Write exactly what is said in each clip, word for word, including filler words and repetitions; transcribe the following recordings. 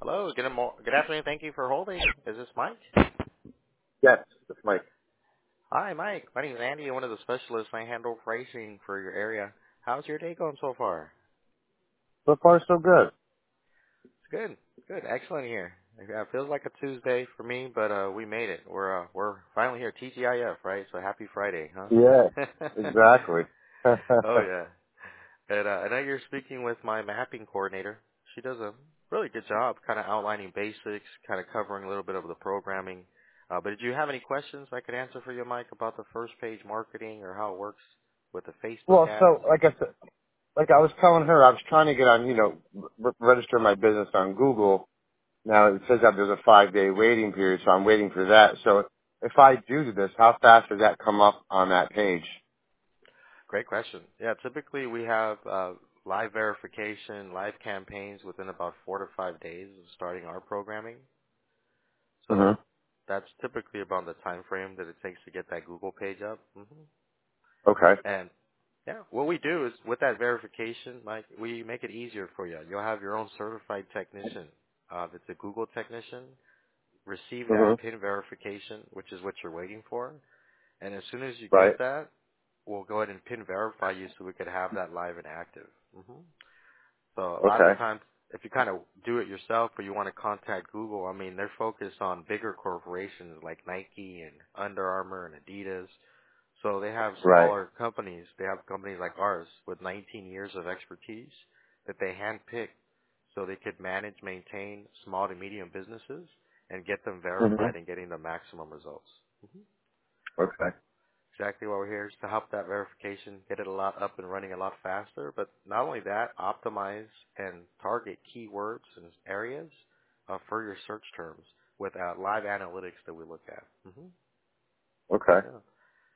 Hello. Good, mo- good afternoon. Thank you for holding. Is this Mike? Yes, it's Mike. Hi, Mike. My name is Andy. I'm one of the specialists. I handle pricing for your area. How's your day going so far? So far, so good. It's good. Good. Excellent here. Yeah, it feels like a Tuesday for me, but uh, we made it. We're uh, we're finally here. T G I F, right? So happy Friday, huh? Yeah, exactly. Oh yeah. And uh, I know you're speaking with my mapping coordinator. She does a really good job kind of outlining basics, kind of covering a little bit of the programming. Uh, but did you have any questions I could answer for you, Mike, about the first page marketing or how it works with the Facebook Well, ads? so like I said, like I was telling her, I was trying to get on, you know, re- register my business on Google. Now it says that there's a five day waiting period, so I'm waiting for that. So if I do this, how fast does that come up on that page? Great question. Yeah, typically we have uh, live verification, live campaigns within about four to five days of starting our programming. So Mm-hmm. that's typically about the time frame that it takes to get that Google page up. hmm Okay. And yeah, what we do is with that verification, Mike, we make it easier for you. You'll have your own certified technician. Uh, that's a Google technician. Receive that Mm-hmm. PIN verification, which is what you're waiting for. And as soon as you Right. get that, we'll go ahead and PIN verify you so we could have that live and active. hmm So a lot of the Okay. times, if you kind of do it yourself or you want to contact Google, I mean, they're focused on bigger corporations like Nike and Under Armour and Adidas. So they have Right. smaller companies. They have companies like ours with nineteen years of expertise that they handpick so they could manage, maintain small to medium businesses and get them Mm-hmm. verified and getting the maximum results. hmm So Okay. exactly why we're here is to help that verification get it a lot up and running a lot faster. But not only that, optimize and target keywords and areas uh, for your search terms with uh, live analytics that we look at. hmm Okay. Yeah.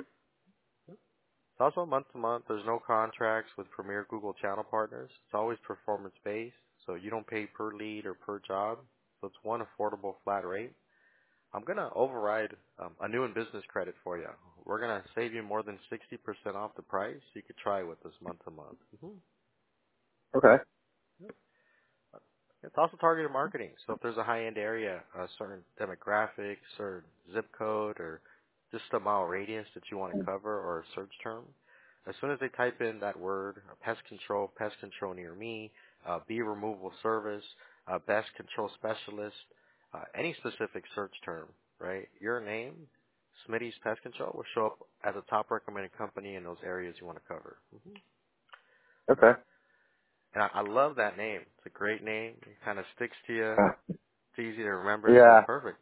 It's also month to month. There's no contracts with premier Google channel partners. It's always performance based, so you don't pay per lead or per job. So it's one affordable flat rate. I'm gonna override um, a new and business credit for you. We're gonna save you more than sixty percent off the price. You could try with us month to month. hmm Okay. It's also targeted marketing. So if there's a high-end area, a certain demographic, certain zip code, or just a mile radius that you want to cover or a search term, as soon as they type in that word, uh, pest control, pest control near me, uh, bee removal service, uh, pest control specialist, uh, any specific search term, right? Your name, Smitty's Pest Control, will show up as a top recommended company in those areas you want to cover. hmm Okay. And I, I love that name. It's a great name. It kind of sticks to you. Uh, It's easy to remember, so it's yeah. perfect.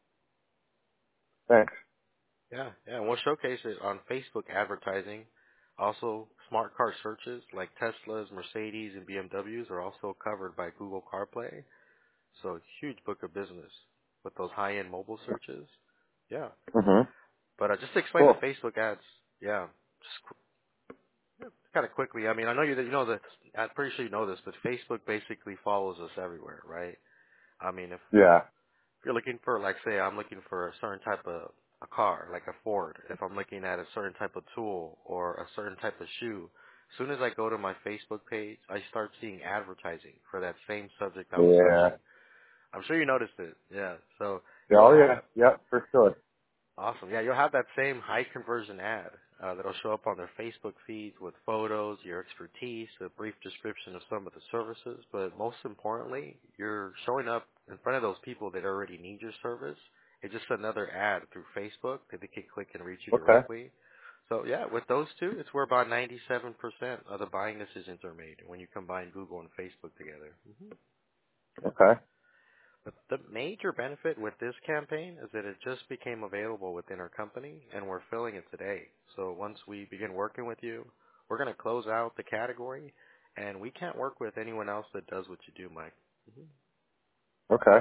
Thanks. Yeah, yeah. And we'll showcase it on Facebook advertising. Also, smart car searches like Teslas, Mercedes, and B M Ws are also covered by Google CarPlay. So a huge book of business with those high-end mobile searches. Yeah. Mm-hmm. But uh, just to explain the Cool. Facebook ads, yeah, just kind of quickly. I mean, I know you you know that. I'm pretty sure you know this, but Facebook basically follows us everywhere, right? I mean, if Yeah. If you're looking for, like, say, I'm looking for a certain type of a car, like a Ford. If I'm looking at a certain type of tool or a certain type of shoe, as soon as I go to my Facebook page, I start seeing advertising for that same subject I was Yeah. searching. I'm sure you noticed it. Yeah. So you'll Oh have yeah. Yep, for sure. Awesome. Yeah, you'll have that same high conversion ad uh, that'll show up on their Facebook feeds with photos, your expertise, a brief description of some of the services, but most importantly, you're showing up in front of those people that already need your service. It's just another ad through Facebook that they can click and reach you Okay. directly. So yeah, with those two, it's where about ninety-seven percent of the buying decisions are made when you combine Google and Facebook together. hmm Okay. But the major benefit with this campaign is that it just became available within our company, and we're filling it today. So once we begin working with you, we're going to close out the category, and we can't work with anyone else that does what you do, Mike. hmm Okay.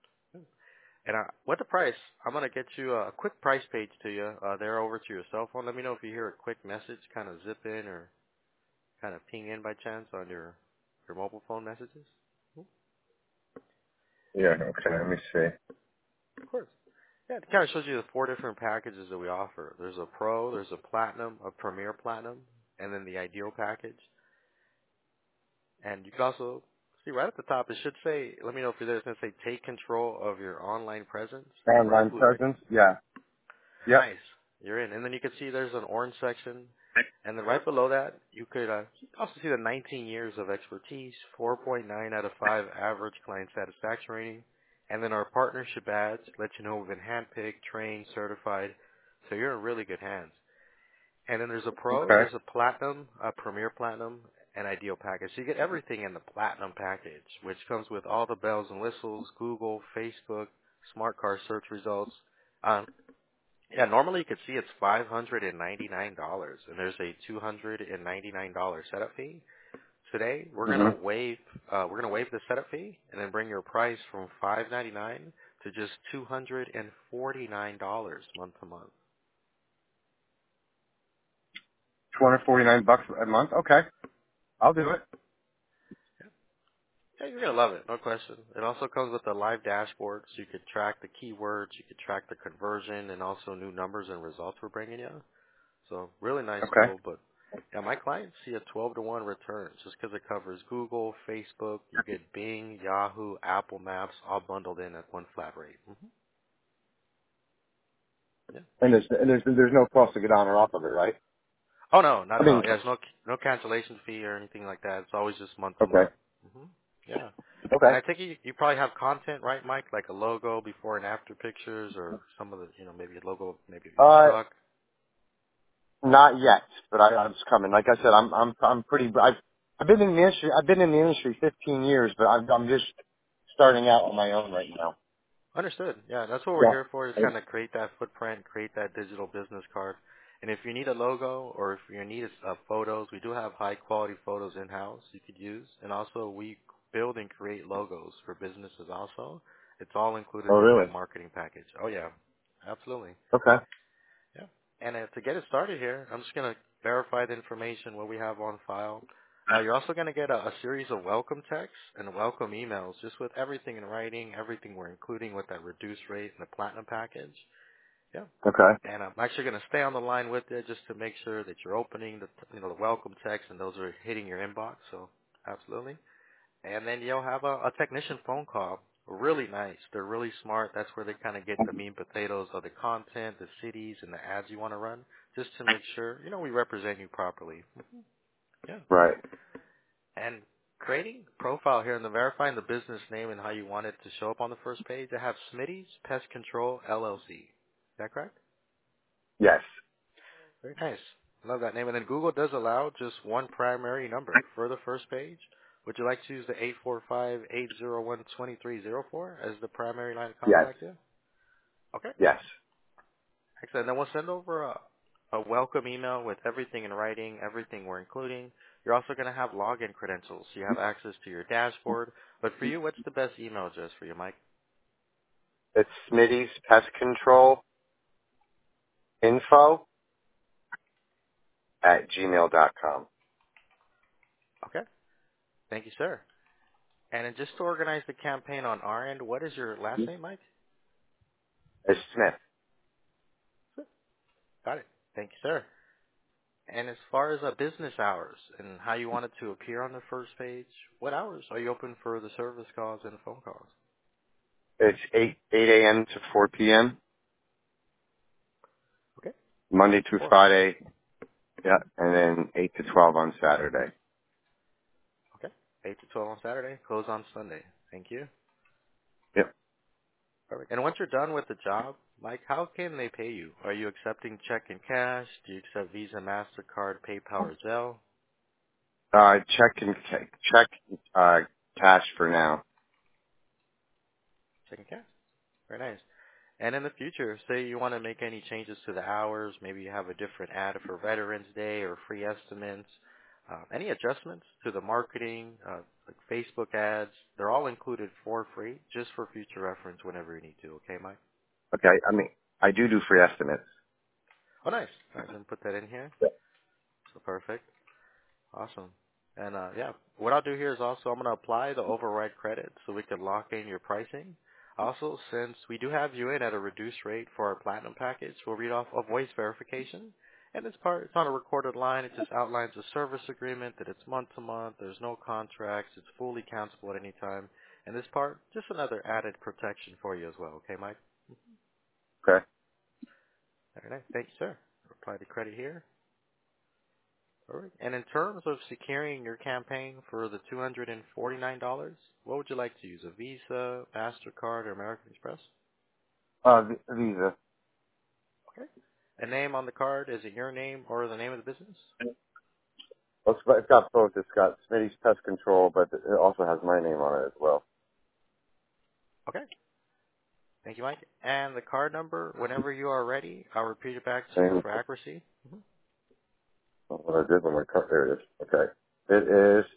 And uh, with the price, I'm going to get you a quick price page to you uh, there over to your cell phone. Let me know if you hear a quick message kind of zip in or kind of ping in by chance on your, your mobile phone messages. Mhm. Yeah. Okay. Let me see. Of course. Yeah, it kind of shows you the four different packages that we offer. There's a Pro, there's a Platinum, a Premier Platinum, and then the Ideal package. And you can also See, right at the top, it should say, let me know if you're there, it's going to say take control of your online presence in the bright Online blue writing. presence? Yeah. Yep. Nice. You're in. And then you can see there's an orange section. And then right below that, you could uh, also see the nineteen years of expertise, four point nine out of five average client satisfaction rating. And then our partnership ads let you know we've been handpicked, trained, certified. So you're in really good hands. And then there's a pro, Okay. there's a platinum, a premier platinum, and ideal package. So you get everything in the platinum package, which comes with all the bells and whistles, Google, Facebook, smart car search results. Um, yeah, normally you could see it's five hundred ninety-nine dollars, and there's a two hundred ninety-nine dollars setup fee. Today, we're hmm gonna waive, uh, we're gonna waive the setup fee, and then bring your price from five ninety-nine to just two hundred forty-nine dollars month to month. two hundred forty-nine bucks a month? Okay. I'll do it. Yeah, you're gonna love it, no question. It also comes with a live dashboard, so you could track the keywords, you could track the conversion, and also new numbers and results we're bringing you. So really nice Okay. tool, but yeah, my clients see a twelve to one return just because it covers Google, Facebook, you get Bing, Yahoo, Apple Maps, all bundled in at one flat rate. hmm Yeah. And there's, and there's, there's no cost to get on or off of it, right? Oh no, not I at all. mean, Yeah, there's no no cancellation fee or anything like that. It's always just month to okay. month. hmm Yeah. And Okay. I think you, you probably have content, right, Mike? Like a logo before and after pictures, or some of the, you know, maybe a logo, maybe of your Uh, truck. not yet, but I, I'm just coming. Like I said, I'm, I'm, I'm pretty, I've, I've been in the industry, I've been in the industry fifteen years, but I'm, I'm just starting out on my own right now. Understood. Yeah, that's what we're here for, is Yeah. kind of create that footprint, create that digital business card. And if you need a logo or if you need uh, photos, we do have high quality photos in-house you could use. And also we build and create logos for businesses also. It's all included Oh, with that really? marketing package. Oh yeah, absolutely. Okay. Yeah. And uh, to get it started here, I'm just going to verify the information, what we have on file. Uh, you're also going to get a, a series of welcome texts and welcome emails, just with everything in writing, everything we're including with that reduced rate and the platinum package. Yeah. Okay. And I'm actually going to stay on the line with you just to make sure that you're opening the, you know, the welcome text and those are hitting your inbox. So absolutely. And then you'll have a, a technician phone call. Really nice. They're really smart. That's where they kind of get the meat and potatoes of the content, the cities, and the ads you want to run, just to make sure, you know, we represent you properly. Yeah. Right. And creating profile here and then verifying the business name and how you want it to show up on the first page. I have Smitty's Pest Control L L C. Is that correct? Yes. Very nice. Love that name. And then Google does allow just one primary number for the first page. Would you like to use the eight four five, eight zero one, two three zero four as the primary line of Yes. contact here? Okay. Yes. Excellent. Then we'll send over a, a welcome email with everything in writing, everything we're including. You're also going to have login credentials, so you have access to your dashboard. But for you, what's the best email address for you, Mike? It's Smitty's Pest Control Info at gmail dot com. Okay. Thank you, sir. And then just to organize the campaign on our end, what is your last name, Mike? It's Smith. Got it. Thank you, sir. And as far as uh, business hours and how you want it to appear on the first page, what hours are you open for the service calls and the phone calls? It's eight eight a.m. to four p.m. Okay. eight Monday to through four. Friday. Yeah, and then eight to twelve on Saturday. Okay. eight to twelve on Saturday, close on Sunday. Thank you. Yep. Perfect. And once you're done with the job, Mike, how can they pay you? Are you accepting check and cash? Do you accept Visa, MasterCard, PayPal, or Zelle? Uh, check and ca- check uh cash for now. Check and cash. Very nice. And in the future, say you want to make any changes to the hours, maybe you have a different ad for Veterans Day or free estimates, uh, any adjustments to the marketing, uh, like Facebook ads, they're all included for free, just for future reference whenever you need to. Okay, Mike? Okay. I mean, I do do free estimates. Oh, nice. All right, then put that in here. Yeah. So perfect. Awesome. And uh, yeah, what I'll do here is also I'm going to apply the override credit so we can lock in your pricing. Also, since we do have you in at a reduced rate for our platinum package, we'll read off a voice verification. And this part, it's on a recorded line. It just outlines the service agreement, that it's month to month. There's no contracts. It's fully cancelable at any time. And this part, just another added protection for you as well. Okay, Mike? Okay. All right. Thank you, sir. Apply the credit here. All right. And in terms of securing your campaign for the two hundred forty-nine dollars, what would you like to use? A Visa, MasterCard, or American Express? Uh, v- Visa. Okay. A name on the card, is it your name or the name of the business? Well, it's got it's got both. It's got Smitty's Pest Control, but it also has my name on it as well. Okay. Thank you, Mike. And the card number, whenever you are ready, I'll repeat it back to you Same. for accuracy. Mm-hmm. What I did when my cut there it is. Okay. It is.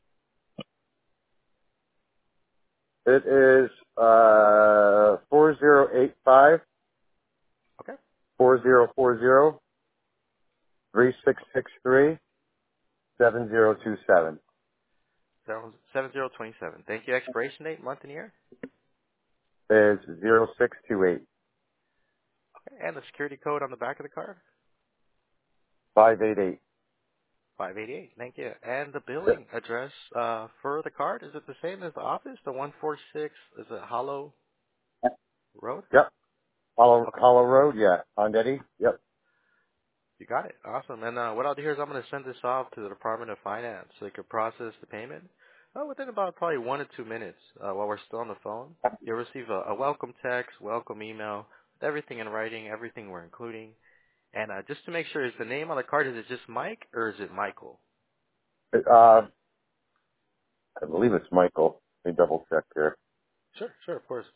It is uh four zero eight five Okay. four zero four zero three six six three seven zero two seven. seven zero two seven. Thank you. Expiration date, month and year. Is zero six two eight Okay. And the security code on the back of the card. five eight eight. five eighty-eight. Thank you. And the Yep. billing address uh, for the card, is it the same as the office? The one forty-six, is it Hollow Road? Yep. Hollow Okay. Hollow Road. Yeah. Ondetti. Yep. You got it. Awesome. And uh, what I'll do here is I'm going to send this off to the Department of Finance so they can process the payment. Uh, within about probably one to two minutes uh, while we're still on the phone, you'll receive a, a welcome text, welcome email, with everything in writing, everything we're including. And uh, just to make sure, is the name on the card, is it just Mike or is it Michael? Uh, I believe it's Michael. Let me double check here. Sure, sure, of course.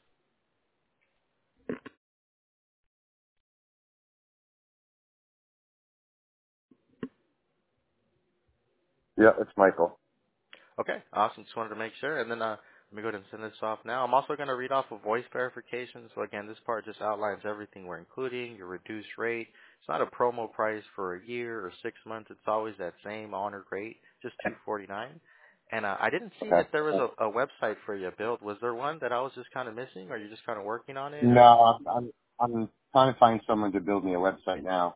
Yeah, it's Michael. Okay, awesome. Just wanted to make sure. And then uh, let me go ahead and send this off now. I'm also going to read off a voice verification. So again, this part just outlines everything we're including, your reduced rate. It's not a promo price for a year or six months. It's always that same honored rate, just two forty-nine. And uh, I didn't see Okay. that there was a, a website for you built. Was there one that I was just kind of missing, or are you just kind of working on it, No, or? I'm I'm I'm trying to find someone to build me a website now.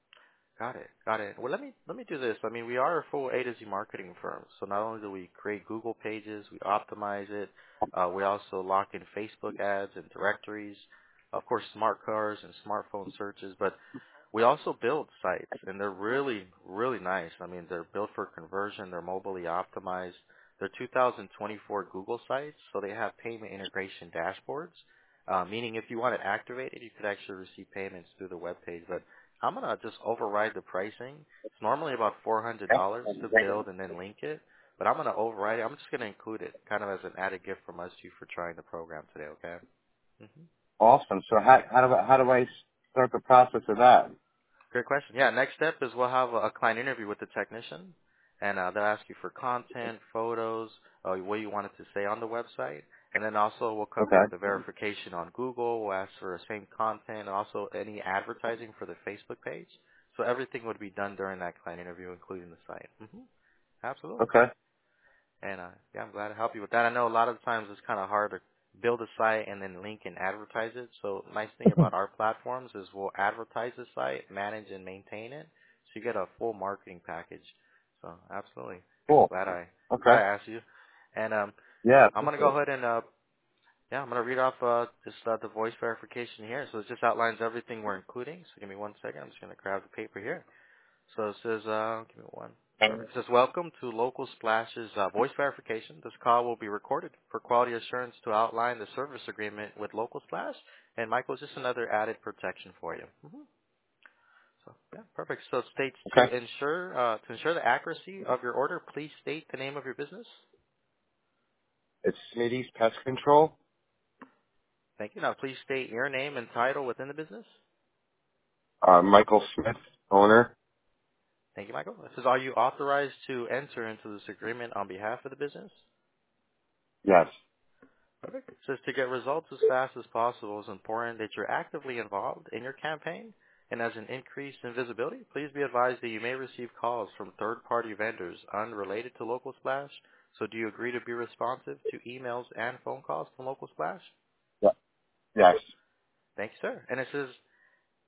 Got it. Got it. Well, let me let me do this. I mean, we are a full A to Z marketing firm. So not only do we create Google pages, we optimize it. Uh, we also lock in Facebook ads and directories, of course, smart cars and smartphone searches. But we also build sites, and they're really, really nice. I mean, they're built for conversion. They're mobilely optimized. They're two thousand twenty-four Google sites, so they have payment integration dashboards, uh, meaning if you want to activate it, you could actually receive payments through the web page. But I'm going to just override the pricing. It's normally about four hundred dollars to build and then link it, but I'm going to override it. I'm just going to include it kind of as an added gift from us to you for trying the program today, okay? Mm-hmm. Awesome. So how how do I how do I start the process of that? Great question. Yeah, next step is we'll have a, a client interview with the technician, and uh, they'll ask you for content, photos, uh, what you want it to say on the website, and then also we'll cover Okay. the verification on Google. We'll ask for the same content, and also any advertising for the Facebook page. So everything would be done during that client interview, including the site. hmm Absolutely. Okay. And uh, yeah, I'm glad to help you with that. I know a lot of times it's kind of hard to build a site and then link and advertise it. So nice thing about our platforms is we'll advertise the site, manage and maintain it, so you get a full marketing package. So absolutely, Cool. glad I glad Okay. I asked you. And um, Yeah. I'm gonna go ahead and uh, yeah, I'm gonna read off uh, just uh, the voice verification here. So it just outlines everything we're including. So give me one second. I'm just gonna grab the paper here. So it says, uh, give me one. It says, welcome to Local Splash's uh, voice verification. This call will be recorded for quality assurance to outline the service agreement with Local Splash. And Michael, just another added protection for you. hmm So, yeah, perfect. So it states to Okay. ensure, uh, to ensure the accuracy of your order, please state the name of your business. It's Smitty's Pest Control. Thank you. Now, please state your name and title within the business. Uh, Michael Smith, owner. Thank you, Michael. It says, are you authorized to enter into this agreement on behalf of the business? Yes. Perfect. It says to get results as fast as possible, it's important that you're actively involved in your campaign. And as an increase in visibility, please be advised that you may receive calls from third-party vendors unrelated to Local Splash. So do you agree to be responsive to emails and phone calls from Local Splash? Yeah. Yes. Thank you, sir. And it says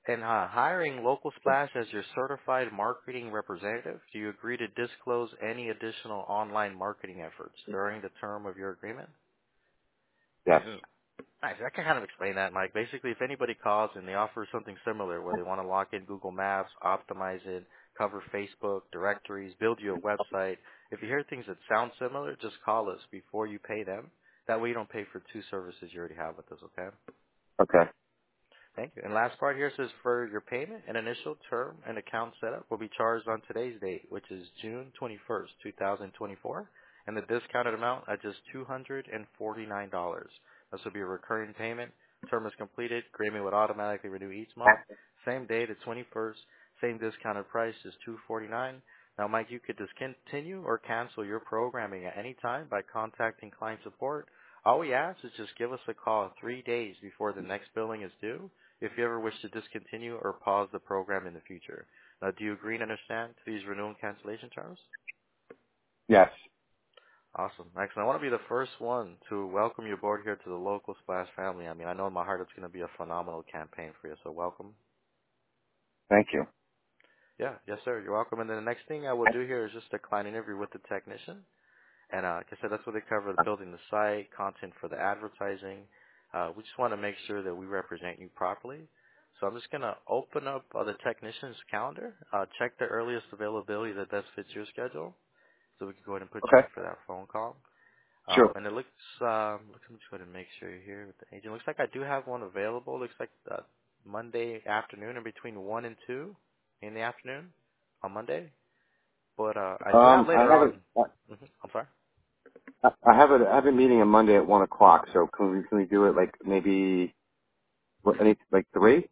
And uh, hiring Local Splash as your certified marketing representative, do you agree to disclose any additional online marketing efforts during the term of your agreement? Yes. Mm. Nice. I can kind of explain that, Mike. Basically, if anybody calls and they offer something similar where they want to lock in Google Maps, optimize it, cover Facebook, directories, build you a website, if you hear things that sound similar, just call us before you pay them. That way you don't pay for two services you already have with us, okay? Okay. Thank you. And last part here says for your payment, an initial term and account setup will be charged on today's date, which is June twenty-first, two thousand twenty-four, and the discounted amount at just two hundred forty-nine dollars. This will be a recurring payment. Term is completed. Agreement would automatically renew each month. Same day, the twenty-first. Same discounted price is two hundred forty-nine dollars. Now, Mike, you could discontinue or cancel your programming at any time by contacting client support. All we ask is just give us a call three days before the next billing is due if you ever wish to discontinue or pause the program in the future. Now, do you agree and understand these renewal and cancellation terms? Yes. Awesome. Excellent. I want to be the first one to welcome you aboard here to the Local Splash family. I mean, I know in my heart it's going to be a phenomenal campaign for you, so welcome. Thank you. Yeah, yes, sir. You're welcome. And then the next thing I will do here is just a client interview with the technician. And uh, like I said, that's what they cover, the building the site, content for the advertising. Uh, we just want to make sure that we represent you properly. So I'm just going to open up uh, the technician's calendar, uh, check the earliest availability that best fits your schedule, so we can go ahead and put you in Okay. for that phone call. Um, Sure. and it looks, um, let me just go ahead and make sure you're here with the agent. Looks like I do have one available. Looks like uh, Monday afternoon in between one and two in the afternoon on Monday. But uh, I do have Um, I later have on. a, hmm I'm sorry. I I have a, I have a meeting on Monday at one o'clock. So can we, can we do it like maybe, what, any, like three?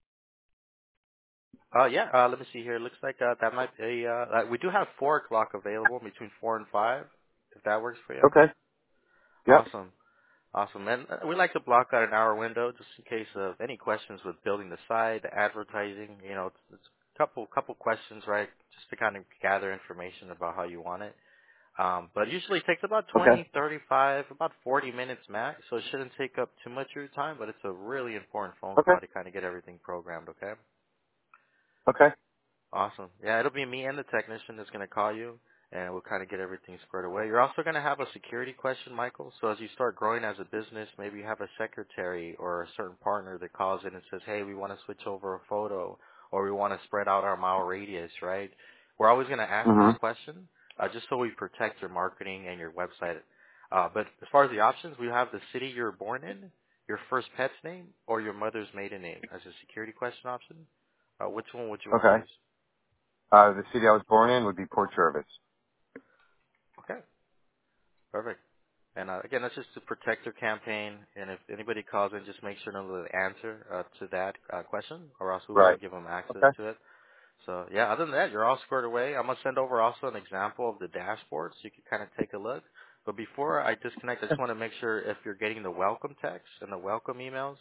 Uh, yeah, uh, let me see here. Looks like uh, that might be, uh, uh, we do have four o'clock available between four and five, if that works for you. Okay. Yep. Awesome. Awesome. And uh, we like to block out an hour window just in case of any questions with building the site, the advertising. You know, it's, it's a couple, couple questions, right, just to kind of gather information about how you want it. Um, but usually it takes about Okay. twenty, thirty-five, about forty minutes max, so it shouldn't take up too much of your time, but it's a really important phone Okay. call to kind of get everything programmed, okay? Okay. Awesome. Yeah, it'll be me and the technician that's going to call you, and we'll kind of get everything squared away. You're also going to have a security question, Michael. So as you start growing as a business, maybe you have a secretary or a certain partner that calls in and says, hey, we want to switch over a photo, or we want to spread out our mile radius, right? We're always going to ask this Mm-hmm. question uh, just so we protect your marketing and your website. Uh, but as far as the options, we have the city you were born in, your first pet's name, or your mother's maiden name as a security question option. Uh, which one would you want to Okay. use? Uh, the city I was born in would be Port Jervis. Okay, perfect. And uh, again, that's just to protect your campaign. And if anybody calls in, just make sure to know the answer uh, to that uh, question, or else we Right. wouldn't give them access Okay. to it. So yeah, other than that, you're all squared away. I'm gonna send over also an example of the dashboard, so you can kind of take a look. But before I disconnect, I just want to make sure if you're getting the welcome text and the welcome emails.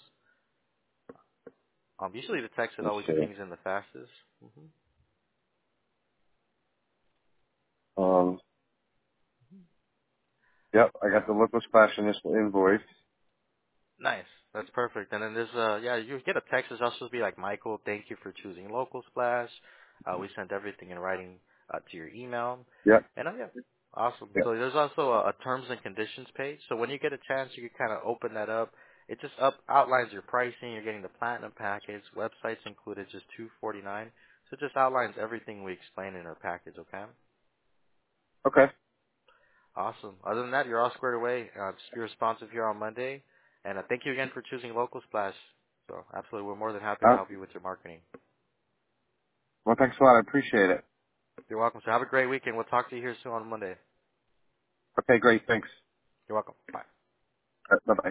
Um, usually the text it Let's always see. pings in the fastest. hmm Um, yep. I got the local splash initial invoice. Nice. That's perfect. And then there's uh yeah, you get a text. It's also be like, Michael, thank you for choosing Local Splash. Uh, we sent everything in writing uh, to your email. Yep. And uh, yeah, awesome. Yep. So there's also a, a terms and conditions page. So when you get a chance, you can kind of open that up. It just up outlines your pricing. You're getting the platinum package. Websites included, just two forty-nine. So it just outlines everything we explain in our package. Okay. Okay. Awesome. Other than that, you're all squared away. Uh, just be responsive here on Monday. And uh, thank you again for choosing Local Splash. So absolutely, we're more than happy to Uh, help you with your marketing. well, thanks a lot. I appreciate it. You're welcome. So have a great weekend. We'll talk to you here soon on Monday. Okay, great. Thanks. You're welcome. Bye. Bye bye.